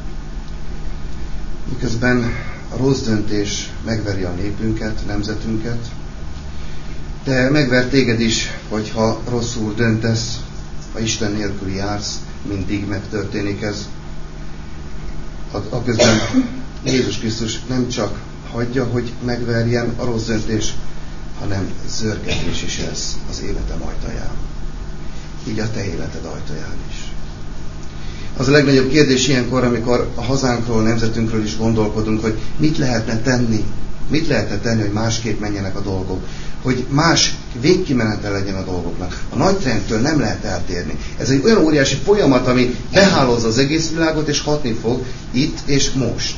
Miközben a rossz döntés megveri a népünket, nemzetünket, de megver téged is, hogyha rosszul döntesz, ha Isten nélkül jársz, mindig megtörténik ez. Aközben Jézus Krisztus nem csak hagyja, hogy megverjen a rossz döntés, hanem zörgetés is ez az életem ajtaján. Így a te életed ajtaján is. Az a legnagyobb kérdés ilyenkor, amikor a hazánkról, nemzetünkről is gondolkodunk, hogy mit lehetne tenni, hogy másképp menjenek a dolgok, hogy más végkimenete legyen a dolgoknak. A nagy trendtől nem lehet eltérni. Ez egy olyan óriási folyamat, ami behálózza az egész világot, és hatni fog itt és most.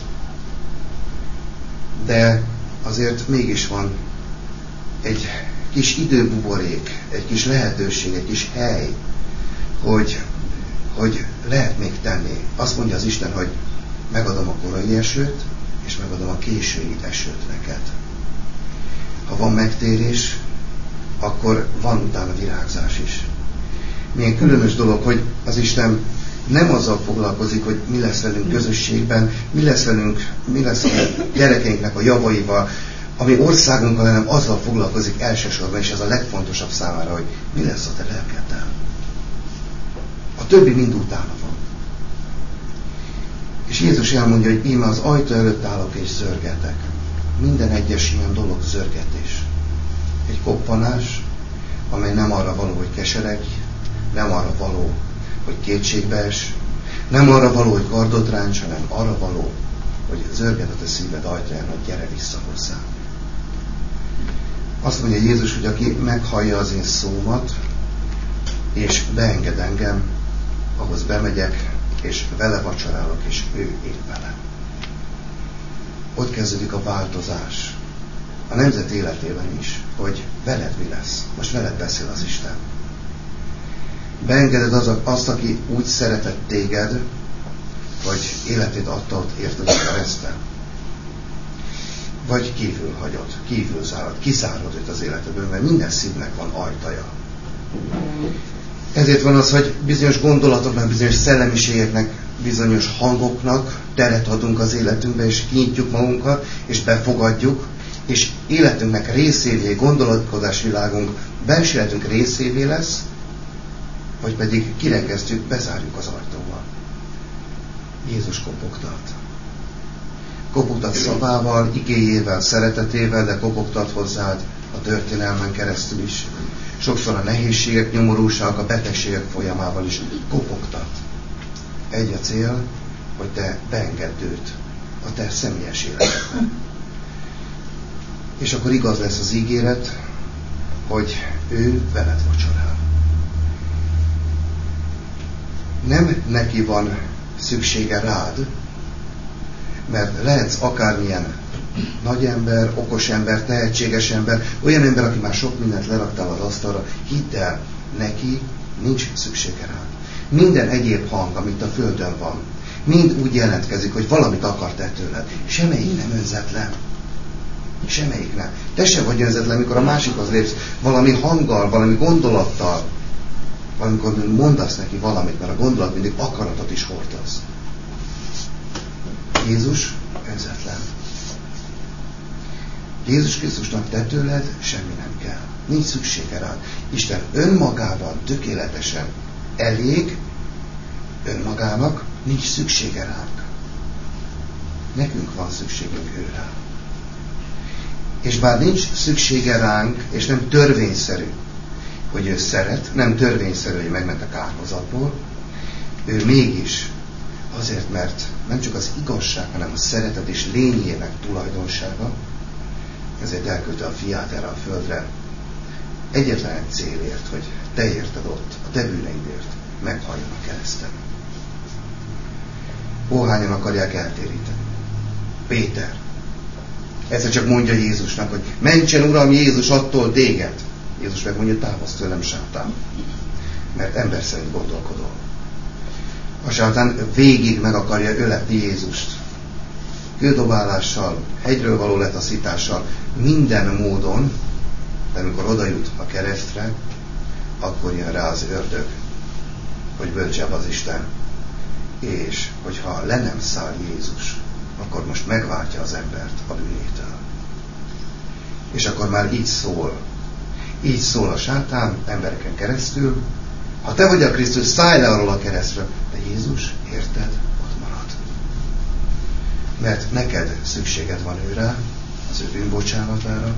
De azért mégis van egy kis időbuborék, egy kis lehetőség, egy kis hely, hogy lehet még tenni. Azt mondja az Isten, hogy megadom a korai esőt, és megadom a késői esőt neked. Ha van megtérés, akkor van utána virágzás is. Milyen különös dolog, hogy az Isten nem azzal foglalkozik, hogy mi lesz velünk közösségben, mi lesz a gyerekeinknek a javaival, ami országunkkal, hanem azzal foglalkozik elsősorban, és ez a legfontosabb számára, hogy mi lesz a te lelkeddel. A többi mind utána van. És Jézus elmondja, hogy íme az ajtó előtt állok és zörgetek. Minden egyes ilyen dolog zörgetés. Egy koppanás, amely nem arra való, hogy keseregj, nem arra való, hogy kétségbees, nem arra való, hogy kardot ráncs, hanem arra való, hogy zörged a te szíved ajtaján, hogy gyere vissza hozzám. Azt mondja Jézus, hogy aki meghallja az én szómat, és beenged engem, ahhoz bemegyek, és vele vacsorálok, és ő én velem. Ott kezdődik a változás. A nemzet életében is, hogy veled mi lesz. Most veled beszél az Isten. Beengeded azt, aki úgy szeretett téged, hogy életét adta ott érted a kereszten. Vagy kívül hagyod, kívül zárod, kizárod őt az életedből, mert minden szívnek van ajtaja. Ezért van az, hogy bizonyos gondolatoknak, bizonyos szellemiségeknek, bizonyos hangoknak teret adunk az életünkbe, és kinyitjuk magunkat, és befogadjuk, és életünknek részévé, gondolkodásvilágunk, belső életünk részévé lesz, vagy pedig kirekesztjük, bezárjuk az ajtóval. Jézus kopogtat. Kopogtat szavával, igéjével, szeretetével, de kopogtat hozzád a történelmen keresztül is. Sokszor a nehézségek, nyomorúság, a betegségek folyamával is kopogtat. Egy a cél, hogy te beengedd őt a te személyes életedbe. És akkor igaz lesz az ígéret, hogy ő veled vacsorál. Nem neki van szüksége rád, mert lehetsz akármilyen nagy ember, okos ember, tehetséges ember, olyan ember, aki már sok mindent leraktál az asztalra, hidd el, neki nincs szüksége rád. Minden egyéb hang, amit a földön van, mind úgy jelentkezik, hogy valamit akar te tőled. Semmelyik nem önzetlen. Semmelyik nem. Te sem vagy önzetlen, amikor a másikhoz lépsz valami hanggal, valami gondolattal, valamikor mondasz neki valamit, mert a gondolat mindig akaratot is hordoz. Jézus önzetlen. Jézus Krisztusnak te tőled semmi nem kell. Nincs szüksége rád. Isten önmagában tökéletesen elég, önmagának nincs szüksége ránk. Nekünk van szükségünk ő rá. És bár nincs szüksége ránk, és nem törvényszerű, hogy ő szeret, nem törvényszerű, hogy megment a kárhozatból, ő mégis azért, mert nem csak az igazság, hanem a szeretet és lényének tulajdonsága, ezért elküldte a fiát erre a földre egyetlen egy célért, hogy te érted ott, a te bűneidért meghalljon a kereszten. Hányan akarják eltéríteni? Péter. Egyszer csak mondja Jézusnak, hogy mentsen Uram Jézus attól téged. Jézus megmondja, távozz tőlem, sátán. mert ember szerint gondolkodol. A sátán végig meg akarja öletni Jézust. Kődobálással, hegyről való letaszítással, minden módon, de amikor oda jut a keresztre, akkor jön rá az ördög, hogy bölcsebb az Isten. És hogyha le nem száll Jézus, akkor most megváltja az embert a bűnétől. És akkor már így szól. Így szól a sátán embereken keresztül. Ha te vagy a Krisztus, szállj le arról a keresztről. De Jézus, érted, ott marad. Mert neked szükséged van őre, az ő bűnbocsánatára,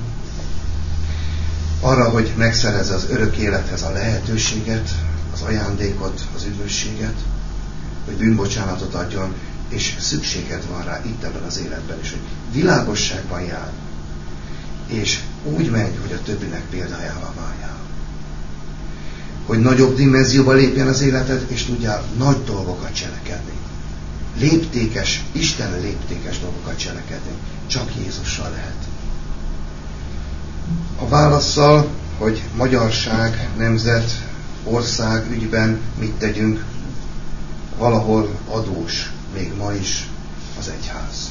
arra, hogy megszerezze az örök élethez a lehetőséget, az ajándékot, az üdvösséget, hogy bűnbocsánatot adjon, és szükséged van rá itt ebben az életben is, hogy világosságban jár, és úgy megy, hogy a többinek példájával váljál. Hogy nagyobb dimenzióba lépjen az életed, és tudjál nagy dolgokat cselekedni. Léptékes, Isten léptékes dolgokat cselekedni. Csak Jézussal lehet. A válasszal, hogy magyarság, nemzet, ország ügyben mit tegyünk, valahol adós, még ma is az egyház.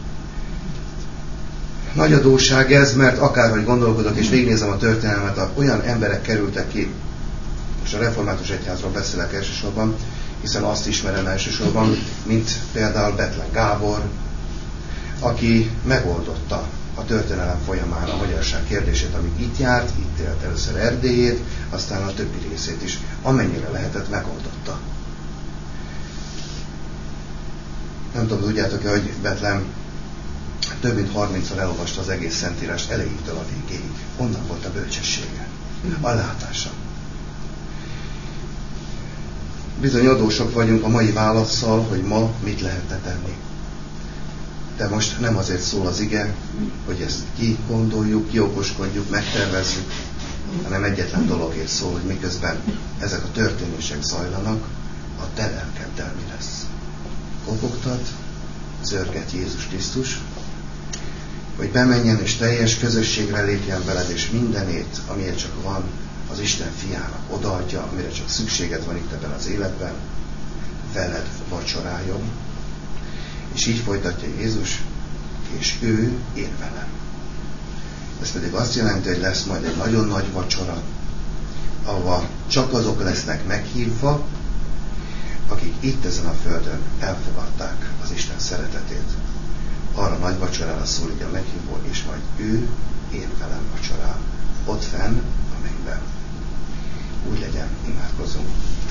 Nagy adósság ez, mert akárhogy gondolkodok és végignézem a történelmet, olyan emberek kerültek ki, most a református egyházról beszélek elsősorban, hiszen azt ismerem elsősorban, mint például Bethlen Gábor, aki megoldotta a történelem folyamán a magyarság kérdését, amíg itt járt, itt élt először Erdélyét, aztán a többi részét is, amennyire lehetett, megoldotta. Nem tudom, tudjátok-e, hogy Bethlen több mint 30-szor elolvasta az egész Szentírást elejétől a végéig. Onnan volt a bölcsessége, a látása. Bizony adósok vagyunk a mai válasszal, hogy ma mit lehetne tenni. De most nem azért szól az ige, hogy ezt kigondoljuk, kiokoskodjuk, megtervezzük, hanem egyetlen dologért szól, hogy miközben ezek a történések zajlanak, a te lelkeddel mi lesz. Kopogtat, zörget Jézus Krisztus, hogy bemenjen és teljes közösségre lépjen veled, és mindenét, amilyen csak van, az Isten fiának odaadja, amire csak szükséged van itt ebben az életben, veled vacsoráljon. És így folytatja Jézus, és ő én velem. Ez pedig azt jelenti, hogy lesz majd egy nagyon nagy vacsora, ahova csak azok lesznek meghívva, akik itt ezen a földön elfogadták az Isten szeretetét. Arra nagy vacsorára szól így a meghívó, és majd ő én velem vacsorál. Ott fenn a mennyben. Úgy legyen, imádkozunk.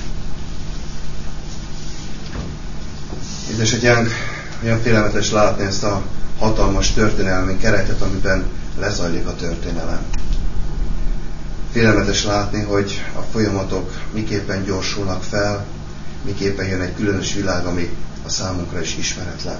Édesatyánk, olyan félelmetes látni ezt a hatalmas történelmi keretet, amiben lezajlik a történelem. Félelmetes látni, hogy a folyamatok miképpen gyorsulnak fel, miképpen jön egy különös világ, ami a számunkra is ismeretlen.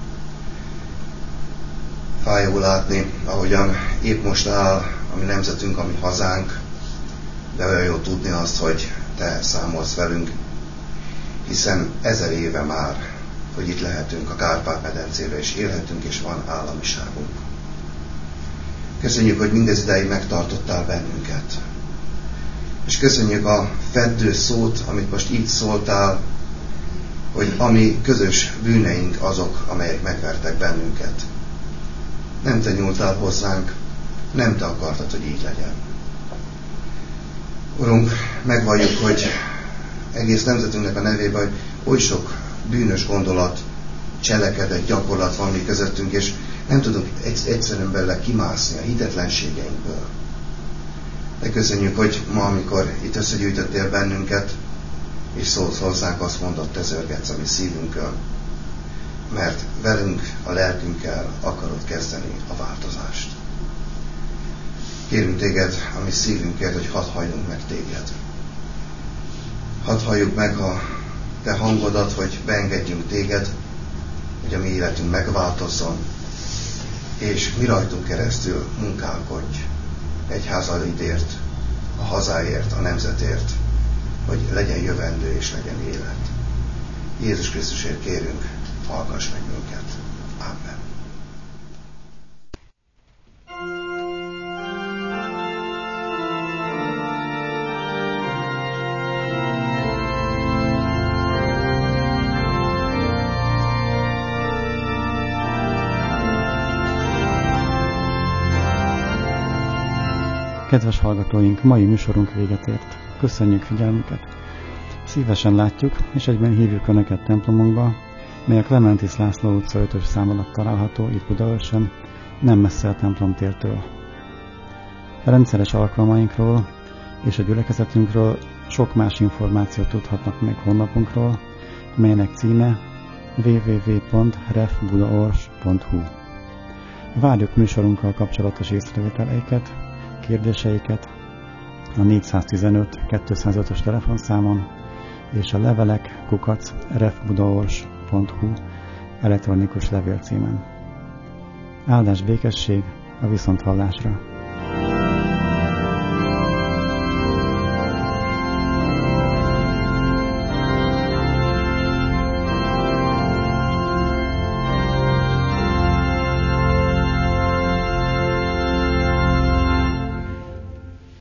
Fájó látni, ahogyan épp most áll a mi nemzetünk, a mi hazánk, de olyan jó tudni azt, hogy te számolsz velünk, hiszen 1000 éve már, hogy itt lehetünk a Kárpát-medencébe, és élhetünk, és van államiságunk. Köszönjük, hogy mindez idáig megtartottál bennünket. És köszönjük a feddő szót, amit most így szóltál, hogy a mi közös bűneink azok, amelyek megvertek bennünket. Nem te nyúltál hozzánk, nem te akartad, hogy így legyen. Urunk, megvalljuk, hogy egész nemzetünknek a nevében, hogy oly sok bűnös gondolat, cselekedet, gyakorlat van mi közöttünk, és nem tudunk egyszerűen belőle kimászni a hitetlenségeinkből. De köszönjük, hogy ma, amikor itt összegyűjtöttél bennünket, és szólsz hozzánk, azt mondod, te zörgetsz a mi szívünkön, mert velünk, a lelkünkkel akarod kezdeni a változást. Kérünk téged a mi szívünkért, hogy hadd halljunk meg téged. Hadd halljuk meg a te hangodat, hogy beengedjünk téged, hogy a mi életünk megváltozzon, és mi rajtunk keresztül munkálkodj egyházaidért, a hazáért, a nemzetért, hogy legyen jövendő és legyen élet. Jézus Krisztusért kérünk, hallgass meg minket. Amen. Kedves hallgatóink, mai műsorunk véget ért. Köszönjük figyelmüket! Szívesen látjuk, és egyben hívjuk Önöket templomunkba, mely a Klementis László utca 5-ös szám alatt található itt Budaörsön, nem messze a templomtértől. A rendszeres alkalmainkról és a gyülekezetünkről sok más információt tudhatnak meg honlapunkról, melynek címe www.refbudaors.hu. Várjuk műsorunkkal kapcsolatos észrevételeiket, kérdéseiket a 415-205-ös telefonszámon és a levelek@refbudaors.hu elektronikus levélcímen. Áldás békesség, a viszonthallásra!